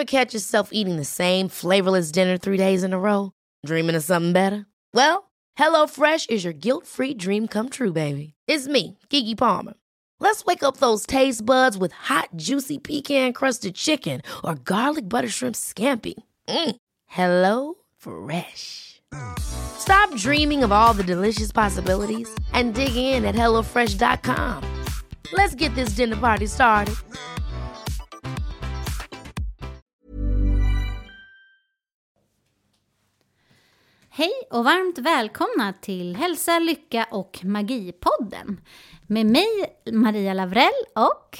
catch yourself eating the same flavorless dinner 3 days in a row? Dreaming of something better? Well, HelloFresh is your guilt-free dream come true, baby. It's me, Keke Palmer. Let's wake up those taste buds with hot, juicy pecan-crusted chicken or garlic butter shrimp scampi. Hello Fresh. Stop dreaming of all the delicious possibilities and dig in at HelloFresh.com. Let's get this dinner party started. Hej och varmt välkomna till Hälsa, Lycka och Magipodden. Med mig Maria Lavrell och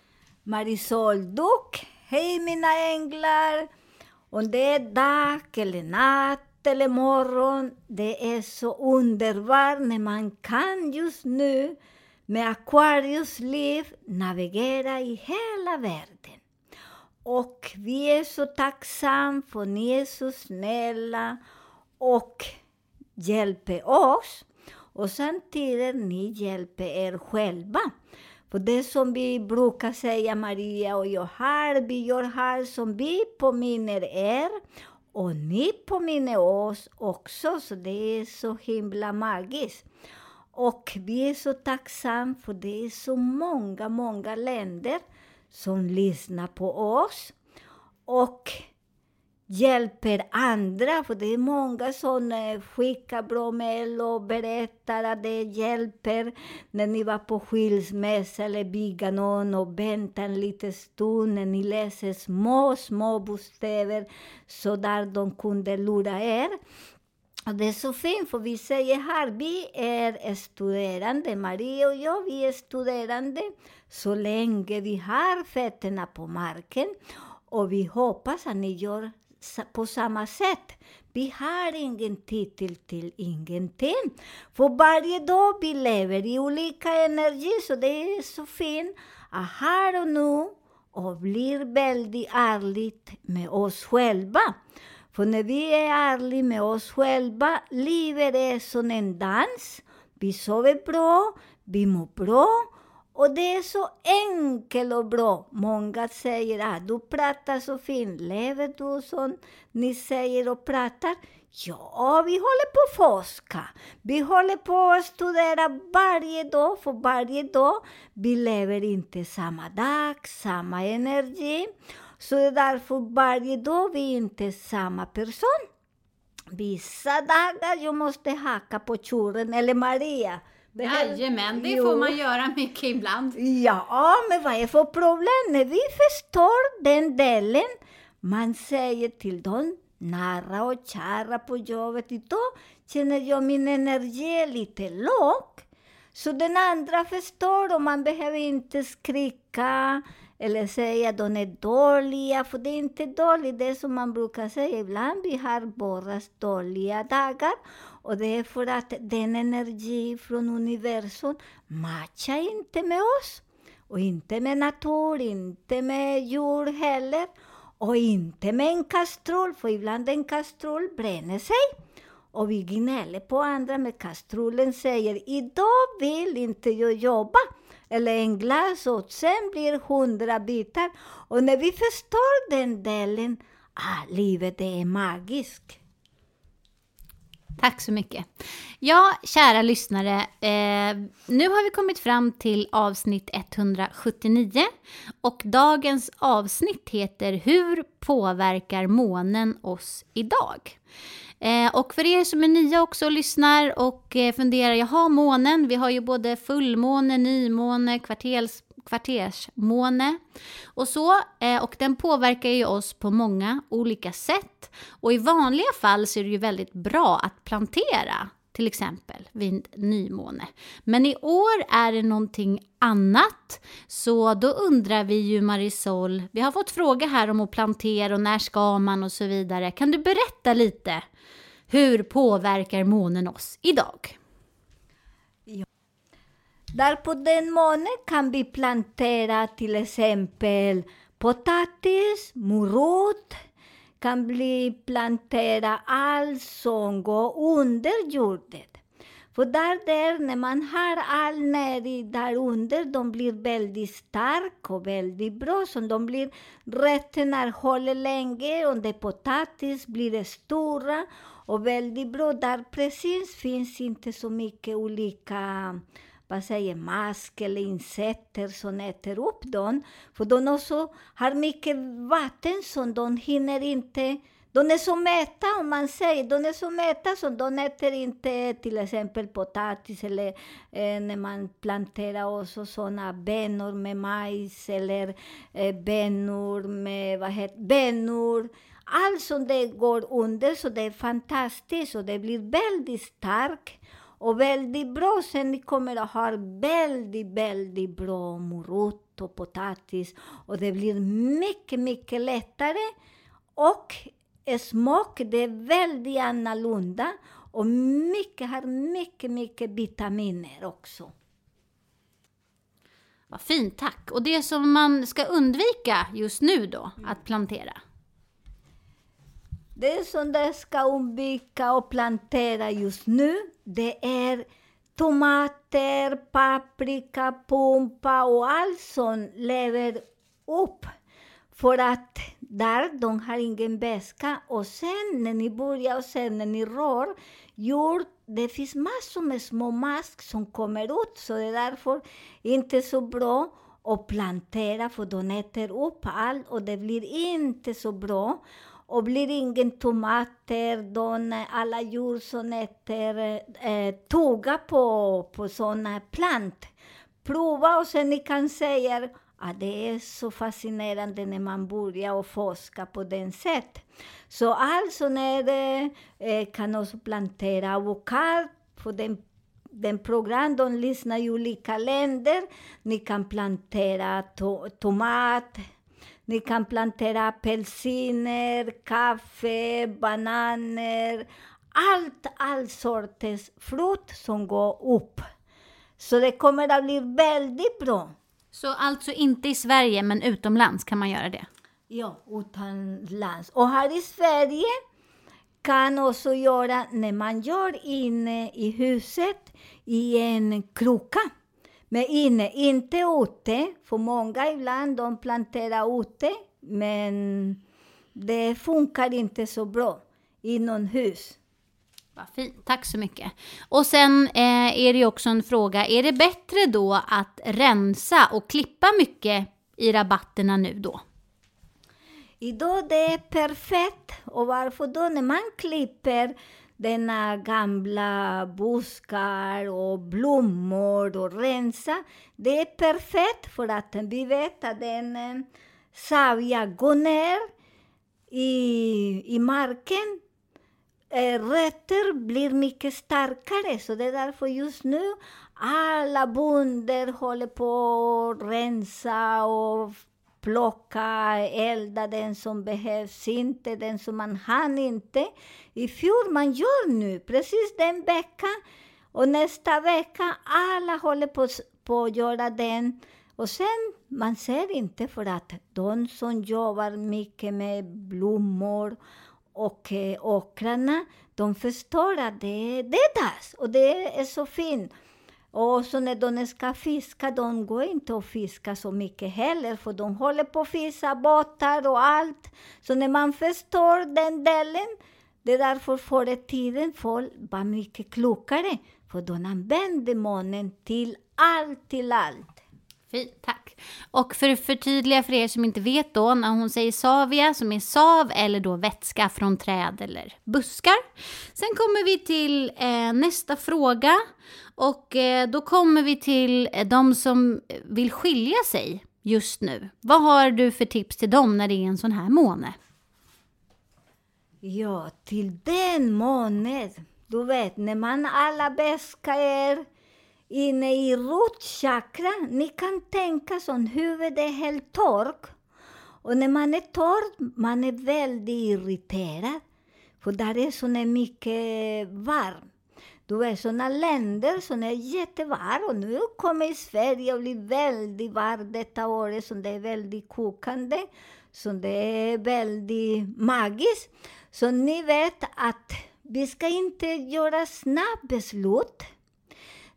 Marisol Duck. Hej mina änglar. Om det är dag eller natt eller morgon. Det är så underbart när man kan just nu med Aquarius liv navigera i hela världen. Och vi är så tacksamma för ni är så snälla och hjälper oss. Och samtidigt ni hjälper er själva. För det som vi brukar säga, Maria och jag här, vi gör här som vi påminner er. Och ni påminner oss också, så det är så himla magiskt. Och vi är så tacksamma för det är så många länder som lyssnar på oss. Och hjälper andra, för det är många som skickar bra mejl och berättar att det hjälper när ni var på skilsmässa eller bygga någon och vänta en liten stund när ni läser små bokstäver så där de kunde lura er. Och det är så fint, för vi säger här, vi är studerande, Maria och jag, vi är studerande så länge vi har fötterna på marken och vi hoppas att ni gör på samma sätt. Vi har ingen titel till ingenting. För varje dag vi lever i olika energi. Så det är så fint att här och nu och blir väldigt ärligt med oss själva. För när vi är ärliga med oss själva, livet är som en dans. Vi sover bra, vi mår bra. Och det är så enkelt och bra. Många säger att du pratar så fint. Lever du som ni säger och pratar? Ja, vi håller på att forska. Vi håller på att studera varje dag. För varje dag vi lever inte samma dag, samma energi. Så det är därför varje dag vi inte är samma person. Vissa dagar jag måste hacka på tjuren eller Maria. Jajamän, det får man göra mycket ibland. Ja, men vad är för problem? När vi förstår den delen, man säger till dem, nära och kära på jobbet, idag känner jag min energi är lite låg. Så den andra förstår och man behöver inte skrika eller säga att de är dåliga, för det är inte dåligt, det är som man brukar säga ibland, vi har bara dåliga dagar. Och det är för att den energi från universum matchar inte med oss. Och inte med natur, inte med djur heller. Och inte med en kastrull, för ibland en kastrull bränner sig. Och vi gnäller på andra med kastrullen säger, idag vill inte jag jobba. Eller en glas och sen blir 100 bitar. Och när vi förstår den delen, livet är magiskt. Tack så mycket. Ja, kära lyssnare, nu har vi kommit fram till avsnitt 179 och dagens avsnitt heter Hur påverkar månen oss idag? Och för er som är nya också och lyssnar och funderar, jaha, månen, vi har ju både fullmåne, nymåne, kvartersmåne och så. Och den påverkar ju oss på många olika sätt. Och i vanliga fall så är det ju väldigt bra att plantera, till exempel vid nymåne. Men i år är det någonting annat. Så då undrar vi ju, Marisol, vi har fått fråga här om att plantera och när ska man och så vidare. Kan du berätta lite, hur påverkar månen oss idag? Ja. Där på den månen kan vi plantera till exempel potatis, morot, kan bli plantera allt som går under jorden. För där när man har all näring där under, de blir väldigt stark och väldigt bra. Så de blir rötterna håller länge och det potatis blir stora och väldigt bra. Där precis finns inte så mycket olika mask eller insekter som äter upp dem. För de också har mycket vatten som de hinner inte. De är så mätta, om man säger. De är så mätta så de äter inte till exempel potatis eller när man planterar också sådana bönor med majs eller bönor med bönor. Allt som det går under, så det är fantastiskt och det blir väldigt starkt och väldigt bra. Sen ni kommer att ha väldigt, väldigt bra morot och potatis och det blir mycket, mycket lättare och smak, det är väldigt annorlunda och har mycket vitaminer också. Vad fint, tack. Och det som man ska undvika just nu då, att plantera? Det som det ska undvika att plantera just nu, det är tomater, paprika, pumpa och allt som lever upp. För att där de har ingen väska. Och sen när ni börjar och sen när ni rör jord, det finns massor med små mask som kommer ut. Så det är därför inte så bra att plantera, för de äter upp allt och det blir inte så bra. Och blir ingen tomater, alla djur som äter tugga på sådana plant. Prova och sen ni kan säga att det är så fascinerande när man börjar och forska på den sätt. Så alltså kan också plantera avokado på den program. De lyssnar i olika länder. Ni kan plantera tomat. Ni kan plantera apelsiner, kaffe, bananer. All sorters frukt som går upp. Så det kommer att bli väldigt bra. Så alltså inte i Sverige, men utomlands kan man göra det? Ja, utomlands. Och här i Sverige kan också göra när man gör inne i huset i en kruka. Men inne, inte ute. För många ibland de planterar ute, men det funkar inte så bra inomhus. Vad fint, tack så mycket. Och sen är det ju också en fråga, är det bättre då att rensa och klippa mycket i rabatterna nu då? Idag det är perfekt. Och varför då? När man klipper denna gamla buskar och blommor och rensa, det är perfekt för att vi vet att den savia går ner i marken. Rötter blir mycket starkare, så det är därför just nu alla bönder håller på att rensa och plocka, elda den som behövs inte, den som man hann inte. I fjol man gör nu, precis den veckan och nästa vecka, alla håller på att göra den. Och sen, man ser inte för att de som jobbar mycket med blommor och åkrarna, de förstår att det är dags och det är så fint. Och så när de ska fiska, de går inte att fiska så mycket heller, för de håller på att fiska båtar och allt. Så när man förstår den delen, det är därför förr i tiden folk var mycket klokare, för de använde månen till allt. Fint, tack. Och för att förtydliga för er som inte vet då, när hon säger savia som är sav eller då vätska från träd eller buskar. Sen kommer vi till nästa fråga och då kommer vi till de som vill skilja sig just nu. Vad har du för tips till dem när det är en sån här måne? Ja, till den månen, du vet, när man alla bäska är inne i rotchakra, ni kan tänka som huvudet är helt torrt. Och när man är torr, man är väldigt irriterad. För där är så mycket varmt. Du vet, sådana länder som är jättevarmt. Och nu kommer i Sverige och blir väldigt varmt detta året. Så det är väldigt kokande. Så det är väldigt magiskt. Så ni vet att vi ska inte göra snabbt beslut.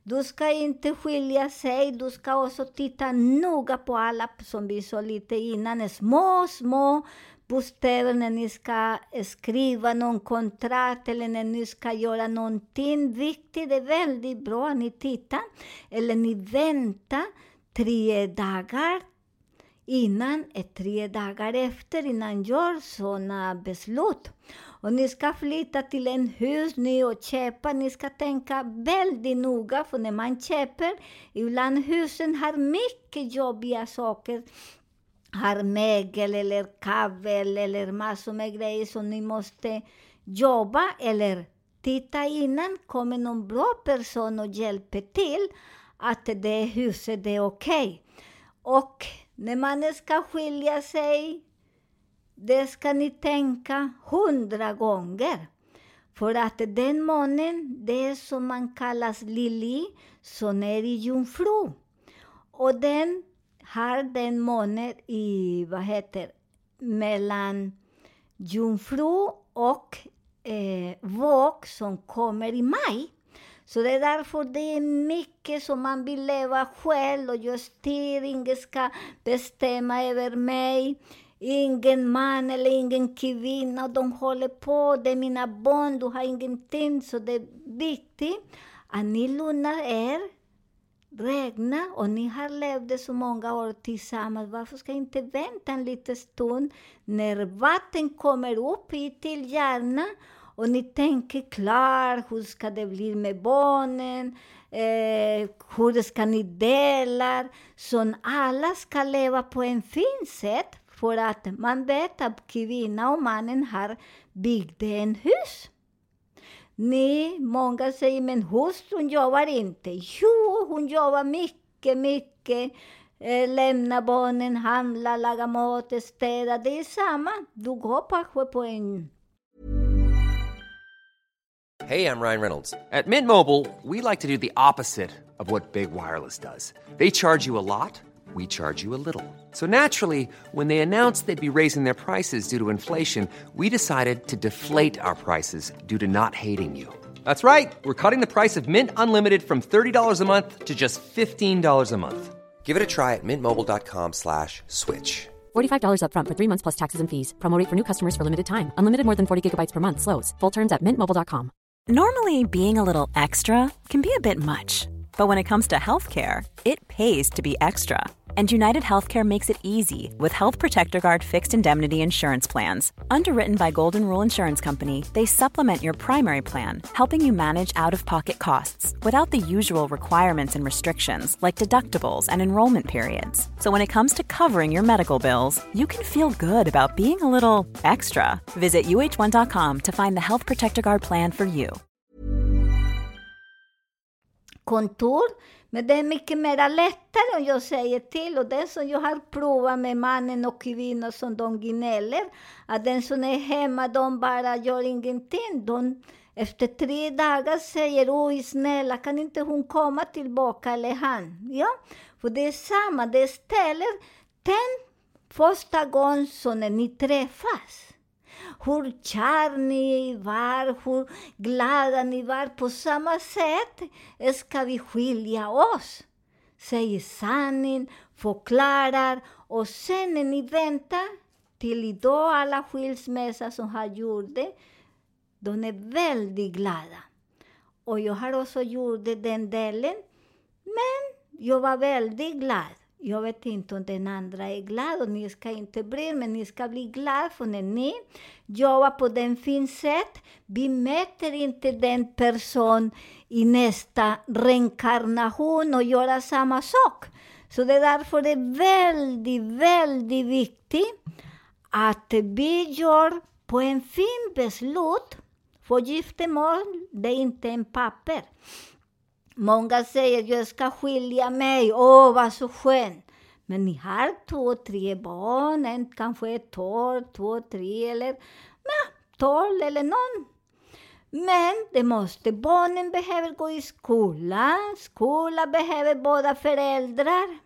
Du ska inte skilja sig. Du ska också titta noga på alla, som vi sa lite innan, små bokstäver när ni ska skriva någon kontrakt eller när ni ska göra någonting viktigt. Det är väldigt bra att ni tittar. Eller ni väntar 3 dagar innan, 3 dagar efter, innan gör sådana beslut. Och ni ska flytta till en hus nu och köpa. Ni ska tänka väldigt noga, för när man köper, ibland husen har mycket jobbiga saker. Har mögel eller kavel eller massor med grejer som ni måste jobba eller titta innan. Kommer någon bra person och hjälper till att det huset är okej. Och när man ska skilja sig, det ska ni tänka 100 gånger. För att den månen, det är som man kallas Lili, som är i jungfru. Och den har den månen i, mellan jungfru och våg som kommer i maj. Så det är därför det är mycket som man vill leva själv, och jag styr, ingen ska bestämma över mig. Ingen man eller ingen kvinna, de håller på, det är mina barn, du har ingenting. Så det är viktigt att ni lugnar er, räkna, och ni har levt så många år tillsammans. Varför ska inte vänta en liten stund när vatten kommer upp till hjärnan och ni tänker klart, hur ska det bli med barnen, hur ska ni dela, så alla ska leva på en fin sätt. För att man vet att kvinnan och mannen har byggt en hus. Många säger, men hustrun jobbar inte. Jo, hon jobbar mycket. Lämna barnen, handla, laga mat, städa. Det är samma. Du går på en... Hey, I'm Ryan Reynolds. At Mint Mobile, we like to do the opposite of what Big Wireless does. They charge you a lot. We charge you a little. So naturally, when they announced they'd be raising their prices due to inflation, we decided to deflate our prices due to not hating you. That's right. We're cutting the price of Mint Unlimited from $30 a month to just $15 a month. Give it a try at mintmobile.com/switch. $45 up front for 3 months plus taxes and fees. Promo rate for new customers for limited time. Unlimited more than 40 gigabytes per month slows. Full terms at mintmobile.com. Normally, being a little extra can be a bit much. But when it comes to healthcare, it pays to be extra. And United Healthcare makes it easy with Health Protector Guard fixed indemnity insurance plans. Underwritten by Golden Rule Insurance Company, they supplement your primary plan, helping you manage out-of-pocket costs without the usual requirements and restrictions like deductibles and enrollment periods. So when it comes to covering your medical bills, you can feel good about being a little extra. Visit uh1.com to find the Health Protector Guard plan for you. Kontor, men det är mycket mer lättare om jag säger till. Och det som jag har provat med mannen och kvinnor som de gnäller, att den som är hemma, de bara gör ingenting. De efter 3 dagar säger, oj snälla, kan inte hon komma tillbaka eller han? Ja, för det är samma, det ställer den första gången som när ni träffas. Hur kär ni var, hur glada ni var. På samma sätt ska vi skilja oss. Säger sanningen, förklarar. Och sen när ni väntar till idag, alla skilsmässor som har gjort det, de är väldigt glada. Och jag har också gjort den delen. Men jag var väldigt glad. Jag vet inte om den andra är glad, och ni ska inte bry, men ni ska bli glada, för när ni jobbar på den fin sätt, vi mäter inte den person i nästa reinkarnation och göra samma sak. Så det är därför det är väldigt viktigt att vi gör på en fin beslut. För giftermål, det är inte en papper. Många säger, jag ska skilja mig. Vad så skönt. Men ni har 2-3 barn. En kanske är 12, 2-3 eller 12 eller någon. Men barnen behöver gå i skolan. Skola behöver båda föräldrar.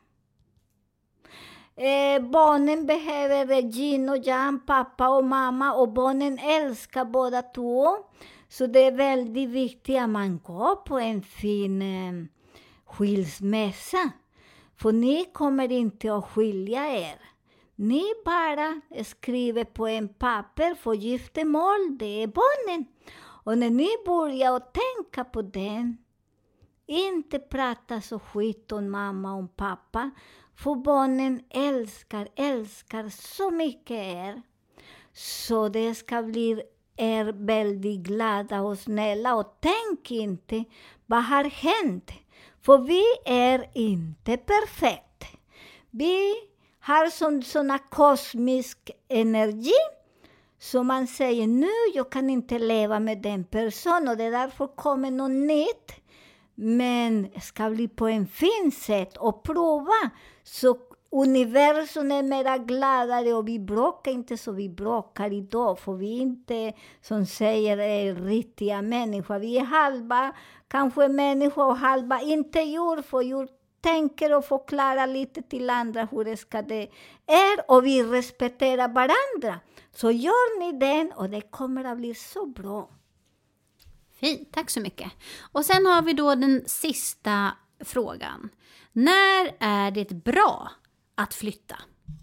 Barnen behöver Gin och Jan, pappa och mamma. Och barnen älskar båda två. Så det är väldigt viktigt att man går på en fin skilsmässa. För ni kommer inte att skilja er. Ni bara skriver på en papper för giftermål, det är barnen. Och när ni börjar att tänka på den, inte prata så skit om mamma och pappa, för barnen älskar så mycket er. Så det ska bli er väldigt glada och snälla. Och tänk inte, vad har hänt? För vi är inte perfekt. Vi har såna kosmisk energi. Så man säger, nu jag kan inte leva med den personen. Och det är därför kommer något nytt. Men ska bli på en fin sätt och prova. Så universum är mera gladare och vi bråkar inte så vi bråkar idag. För vi är inte, som säger, är riktiga människor. Vi är halva, kanske människor och halva inte djur. För djur tänker och förklarar lite till andra hur det ska det är. Och vi respekterar varandra. Så gör ni den och det kommer att bli så bra. Fint, tack så mycket. Och sen har vi då den sista frågan. När är det bra att flytta?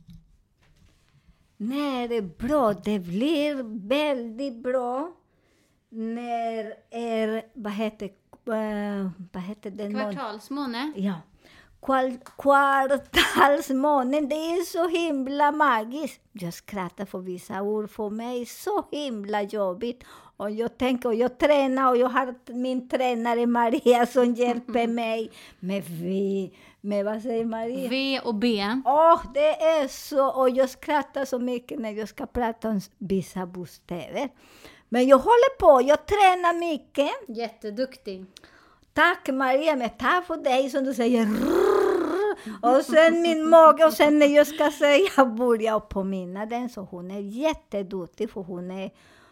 När det är bra, det blir väldigt bra. När är, vad heter det? Kvartalsmåne? Ja. Kvartalsmånen, det är så himla magiskt. Jag skrattar för vissa ord, för mig så himla jobbigt. Och jag tänker, och jag tränar och jag har min tränare Maria som hjälper mig med vad säger Maria? V och B. Det är så, och jag skrattar så mycket när jag ska prata om vissa bostäder. Men jag håller på, jag tränar mycket. Jätteduktig. Tack Maria, men tack för dig som du säger. Och sen min mage, och sen när jag ska säga börjar jag påminna den. Så hon är jätteduktig, för hon är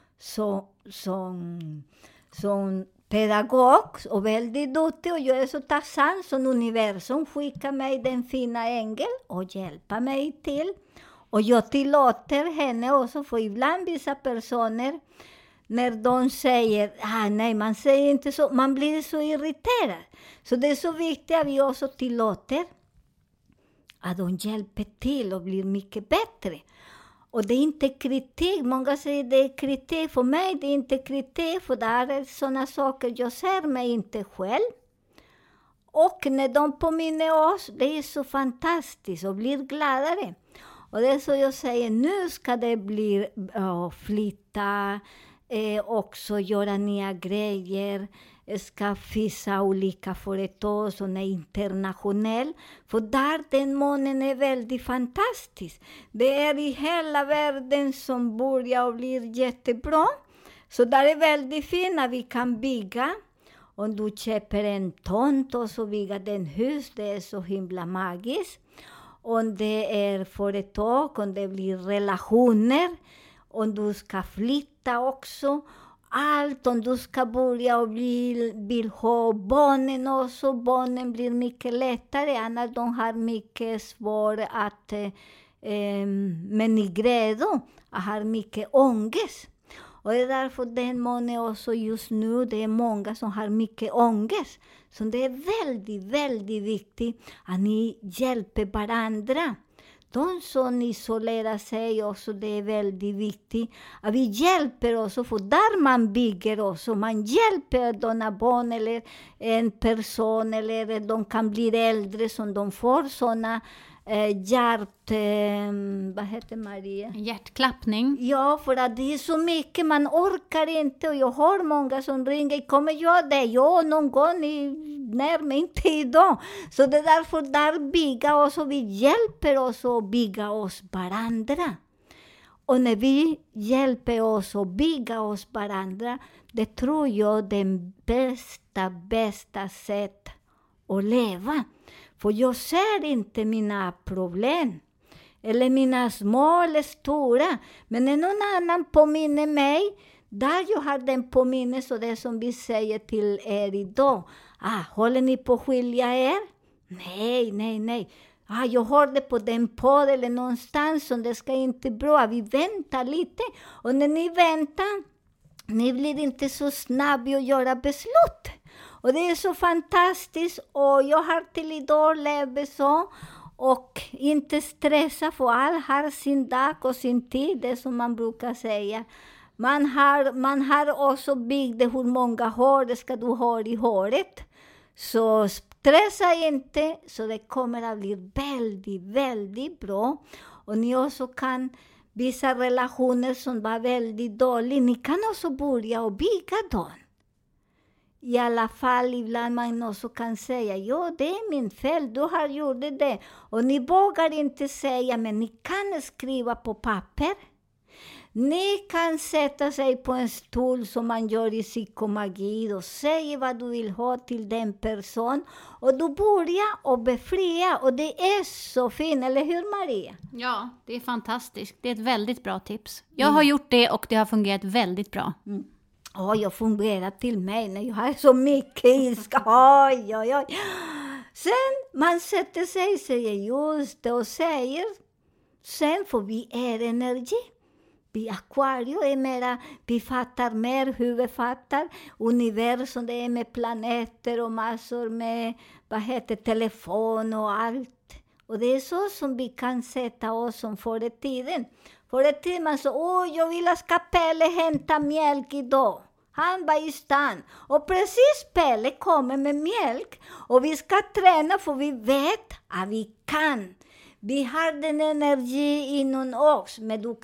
som pedagog och väldigt duktig. Och jag är så tacksam som universum skickar mig den fina ängel och hjälper mig till. Och jag tillåter henne också, för ibland vissa personer, när de säger, nej man säger inte så, man blir så irriterad. Så det är så viktigt att vi också tillåter att de hjälper till och blir mycket bättre. Och det är inte kritik, många säger det är kritik, för mig det är inte kritik, för det är sådana saker jag ser mig inte själv. Och när de påminner oss, det är så fantastiskt och blir gladare. Och det är så jag säger, nu ska det bli flytta, också göra nya grejer, skaffa olika företag som är internationell. För där den månen är väldigt fantastisk. Det är i hela världen som börjar och blir jättebra. Så där är väldigt fint att vi kan bygga. Om du köper en tomt och så bygger den hus, det är så himla magiskt. Om det är företag, om det blir relationer, om du ska flytta också. Allt, om du ska börja och vill ha barnen också. Barnen blir mycket lättare, annars de har mycket svårt att, men i grädor, har mycket ångest. Och det är därför den månaden också just nu, det är många som har mycket ångest. Så det är väldigt, väldigt viktigt att ni hjälper varandra. De som isolerar sig också, det är väldigt viktigt att vi hjälper oss. För där man bygger oss, man hjälper dina barn eller en person, eller de kan bli äldre som de får sådana vad heter Maria? Hjärtklappning. Ja, för att det är så mycket, man orkar inte. Och jag har många som ringer, kommer jag det? Ja, någon gång närmare, inte idag. Så det är därför där bygga oss, och vi hjälper oss att bygga oss varandra. Och när vi hjälper oss att bygga oss varandra, det tror jag är den bästa sätt att leva. För jag ser inte mina problem. Eller mina små eller stora. Men när någon annan påminner mig. Där jag har den påminnelse. Och det som vi säger till er idag. Håller ni på att skilja er? Nej. Jag har det på den podd eller någonstans. Och det ska inte bra. Vi väntar lite. Och när ni väntar. Ni blir inte så snabba att göra beslut. Och det är så fantastiskt, och jag har till idag levt så och inte stressa, för all har sin dag och sin tid, det som man brukar säga. Man har också byggt hur många hår det ska du ha i håret. Så stressa inte, så det kommer att bli väldigt, väldigt bra. Och ni också kan vissa relationer som var väldigt dåliga, ni kan också börja och bygga dem. I alla fall ibland man också kan säga, ja det är min fel, du har gjort det. Och ni vågar inte säga, men ni kan skriva på papper. Ni kan sätta sig på en stol som man gör i psykomagi och säga vad du vill ha till den person. Och du börjar och befria, och det är så fint, eller hur Maria? Ja, det är fantastiskt. Det är ett väldigt bra tips. Jag har gjort det och det har fungerat väldigt bra. Jag fungerar till mig när jag har så mycket ilska. Oj. Sen man sätter sig och säger just det och säger. Sen får vi energi. Vi akvarium är mera, vi fattar mer hur vi fattar. Universum, det är med planeter och massor med, telefon och allt. Och det är så som vi kan sätta oss som förr i tiden. Förr i tiden man sa, jag vill att Pelle hämta mjölk idag. Han var i stan. Och precis Pelle kommer med mjölk. Och vi ska träna, för vi vet att vi kan. Vi har den energi inom oss. Men du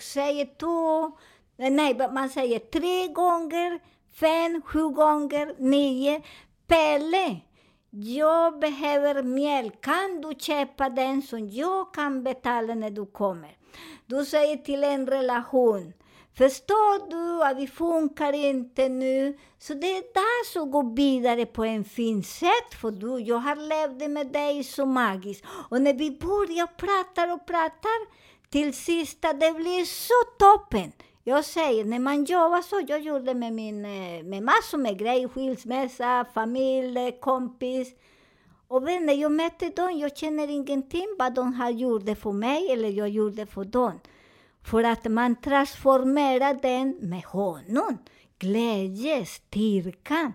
säger man säger 3 gånger, 5, 7 gånger, 9. Pelle, jag behöver mjölk. Kan du köpa den som jag kan betala när du kommer? Du säger till en relation. Förstår du att vi funkar inte nu? Så det är där som går vidare på en fin sätt. För jag har levt med dig så magiskt. Och när vi börjar pratar till sista, det blir så toppen. Jag säger, när man jobbar så, jag gjorde med massor med grejer, skilsmässa, familj, kompis. Och vänner, jag mötte dem, jag känner ingenting vad de har gjort det för mig eller jag gjorde för dem. För att man transformerar den med honom. Glädje, styrka,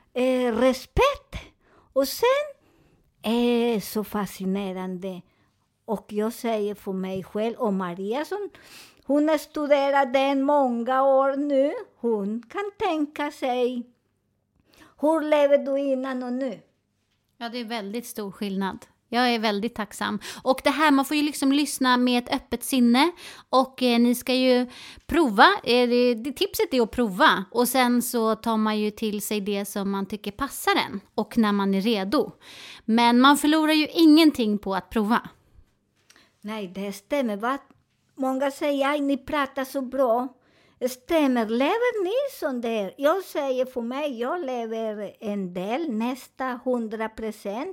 respekt. Och sen är så fascinerande. Och jag säger för mig själv, och Maria som hon har studerat den många år nu. Hon kan tänka sig, hur lever du innan och nu? Ja, det är väldigt stor skillnad. Jag är väldigt tacksam. Och det här, man får ju liksom lyssna med ett öppet sinne. Och ni ska ju prova. Tipset är att prova. Och sen så tar man ju till sig det som man tycker passar en. Och när man är redo. Men man förlorar ju ingenting på att prova. Nej, det stämmer. Många säger, ni pratar så bra. Stämmer, lever ni som det är? Jag säger för mig, jag lever en del, nästa 100%.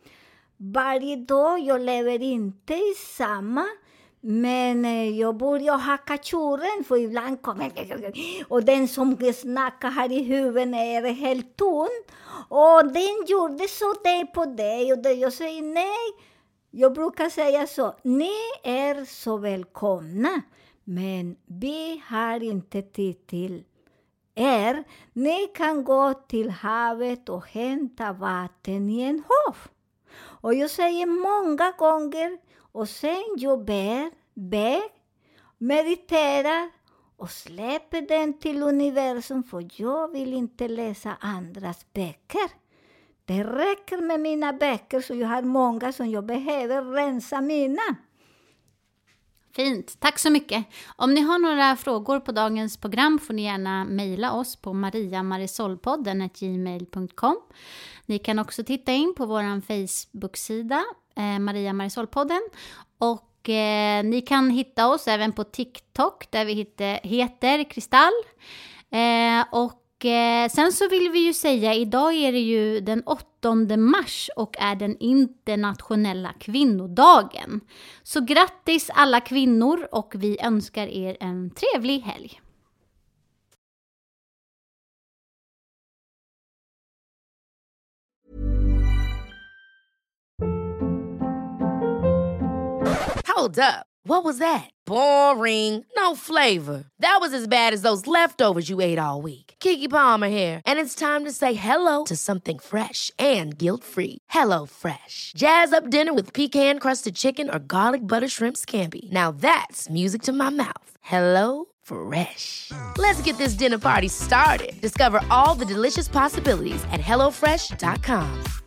Varje dag, jag lever inte i samma. Men jag börjar hacka tjuren, för ibland kommer och den som snackar här i huvudet är helt tunn. Och den gjorde så det på dig. Och jag säger nej. Jag brukar säga så, ni är så välkomna. Men vi har inte tid till er. Ni kan gå till havet och hämta vatten i en hav. Och jag säger många gånger, och sen jag ber, mediterar och släpper den till universum, för jag vill inte läsa andras böcker. Det räcker med mina böcker, så jag har många som jag behöver rensa mina. Fint, tack så mycket. Om ni har några frågor på dagens program får ni gärna mejla oss på mariamarisolpodden@gmail.com. Ni kan också titta in på vår Facebook-sida Maria Marisolpodden. Och ni kan hitta oss även på TikTok där vi heter Kristall. Sen så vill vi ju säga, idag är det ju den 8 mars och är den internationella kvinnodagen. Så grattis alla kvinnor, och vi önskar er en trevlig helg. Hold up. What was that? Boring. No flavor. That was as bad as those leftovers you ate all week. Keke Palmer here, and it's time to say hello to something fresh and guilt-free. Hello Fresh. Jazz up dinner with pecan-crusted chicken or garlic butter shrimp scampi. Now that's music to my mouth. Hello Fresh. Let's get this dinner party started. Discover all the delicious possibilities at hellofresh.com.